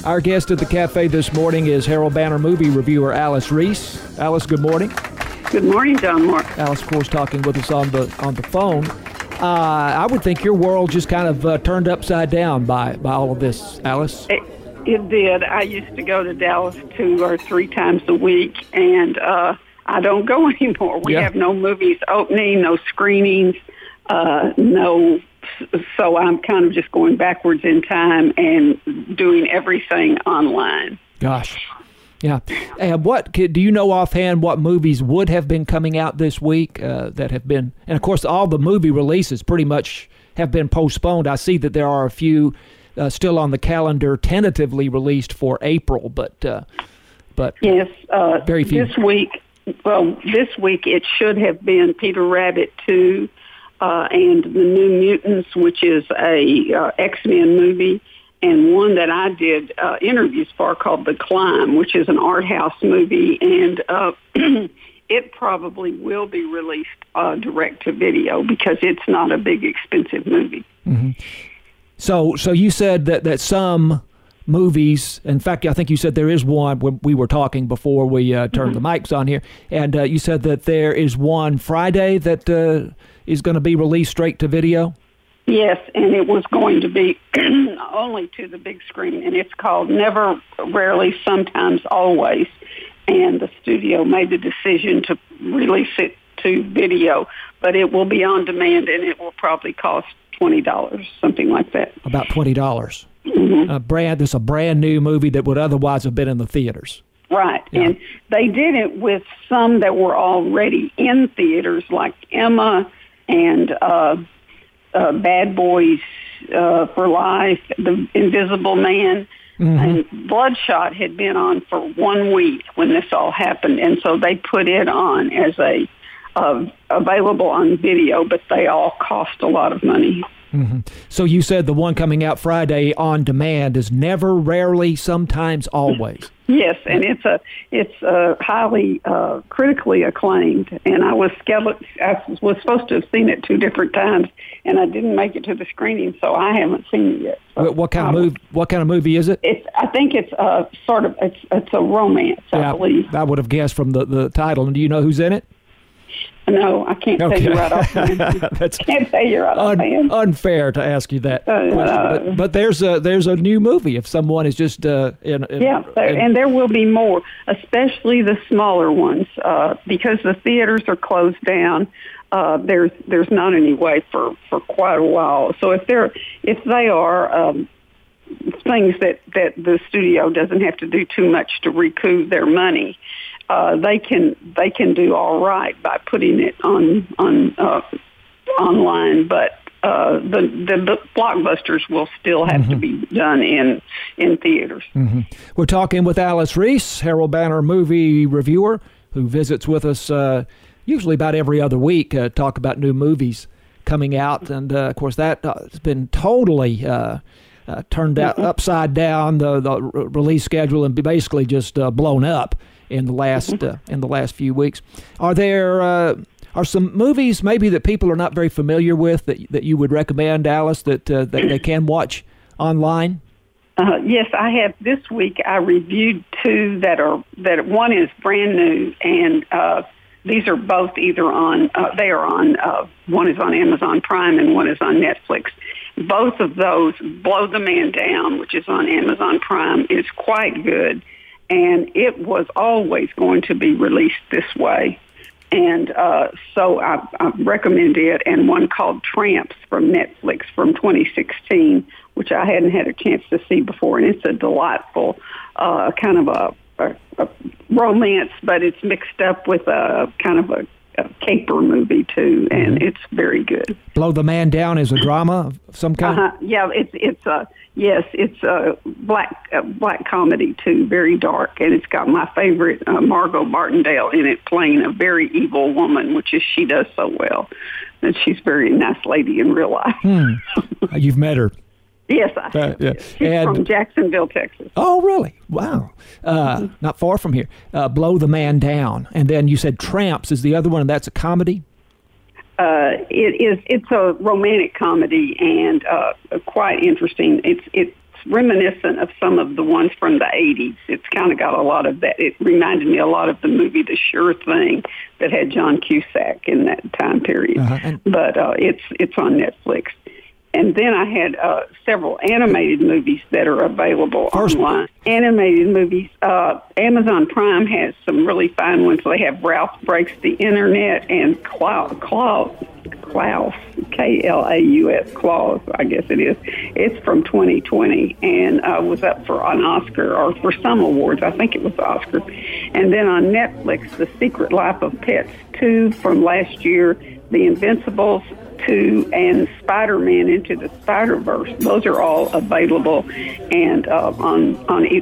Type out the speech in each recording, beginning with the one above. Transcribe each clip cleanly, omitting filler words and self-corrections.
Our guest at the cafe this morning is Harold Banner movie reviewer Alice Reese. Alice, good morning. Good morning, John Moore. Alice, of course, talking with us on the phone. I would think your world just kind of turned upside down by all of this, Alice. It did. I used to go to Dallas 2 or 3 times a week, and I don't go anymore. We have no movies opening, no screenings, no. So I'm kind of just going backwards in time and doing everything online. Gosh. Yeah. And do you know offhand what movies would have been coming out this week that have been, and of course all the movie releases pretty much have been postponed. I see that there are a few still on the calendar tentatively released for April, but yes, very few. This week it should have been Peter Rabbit 2 and The New Mutants, which is a X-Men movie, and one that I did interviews for called The Climb, which is an art house movie, and it probably will be released direct to video because it's not a big expensive movie. Mm-hmm. So you said that some movies, in fact, I think you said there is one when we were talking before we turned the mics on here, and you said that there is one Friday that is going to be released straight to video? Yes, and it was going to be only to the big screen, and it's called Never, Rarely, Sometimes, Always, and the studio made the decision to release it to video, but it will be on demand, and it will probably cost $20, something like that. About $20. Mm-hmm. This is a brand new movie that would otherwise have been in the theaters. Right, yeah. And they did it with some that were already in theaters, like Emma and Bad Boys for Life, The Invisible Man, and Bloodshot had been on for 1 week when this all happened, and so they put it on as available on video, but they all cost a lot of money. Mm-hmm. So you said the one coming out Friday on demand is Never, Rarely, Sometimes, Always. Yes, and it's highly critically acclaimed. And I was supposed to have seen it 2 different times, and I didn't make it to the screening, so I haven't seen it yet. So what kind of movie is it? I think it's it's a romance. I believe. I would have guessed from the title. And do you know who's in it? No, I can't tell you right offhand. Can't tell you right offhand. Unfair to ask you that question. But there's a new movie if someone is just and there will be more, especially the smaller ones, because the theaters are closed down. There's not any way for quite a while. So if they are things that the studio doesn't have to do too much to recoup their money, they can do all right by putting it on online, but the blockbusters will still have to be done in theaters. Mm-hmm. We're talking with Alice Reese, Harold Banner movie reviewer, who visits with us usually about every other week, talk about new movies coming out, and of course that has been totally turned out upside down, the release schedule, and basically just blown up in the last few weeks. Are some movies maybe that people are not very familiar with that you would recommend, Alice, that they can watch online? Yes, I have. This week I reviewed 2 that one is brand new, and these are both either on. They are on. One is on Amazon Prime and one is on Netflix. Both of those, Blow the Man Down, which is on Amazon Prime, is quite good. And it was always going to be released this way. And so I recommend it. And one called Tramps from Netflix from 2016, which I hadn't had a chance to see before. And it's a delightful kind of a romance, but it's mixed up with a kind of a caper movie too, and it's very good. Blow the Man Down is a drama of some kind? Yeah, it's a black comedy too, very dark, and it's got my favorite Margot Martindale in it playing a very evil woman, which is she does so well. And she's a very nice lady in real life. You've met her. Yes, I have. She's from Jacksonville, Texas. Oh, really? Wow. Not far from here. Blow the Man Down. And then you said Tramps is the other one, and that's a comedy? It's a romantic comedy and quite interesting. It's reminiscent of some of the ones from the 80s. It's kind of got a lot of that. It reminded me a lot of the movie The Sure Thing that had John Cusack in that time period. But it's on Netflix. And then I had several animated movies that are available online. Animated movies, Amazon Prime has some really fine ones. They have Ralph Breaks the Internet and Klaus, K-L-A-U-S, Klaus, I guess it is. It's from 2020 and was up for an Oscar or for some awards. I think it was Oscar. And then on Netflix, The Secret Life of Pets 2 from last year, The Invincibles 2, and Spider-Man Into the Spider-Verse. Those are all available and on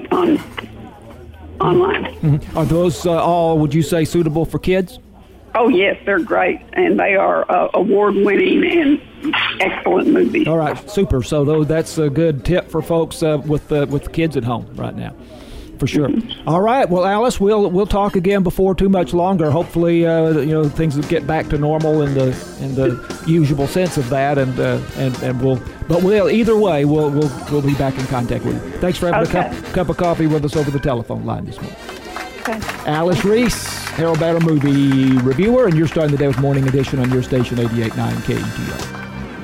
online. Mm-hmm. Are those all, would you say, suitable for kids? Oh, yes, they're great, and they are award-winning and excellent movies. All right, super. So that's a good tip for folks with the kids at home right now, for sure. Mm-hmm. All right, well, Alice, we'll talk again before too much longer. Hopefully, things will get back to normal in the usual sense of that, and either way, we'll be back in contact with you. Thanks for having a cup of coffee with us over the telephone line this morning. Okay. Alice Reese, Harold Banner movie reviewer, and you're starting the day with Morning Edition on your station 88.9 KETO.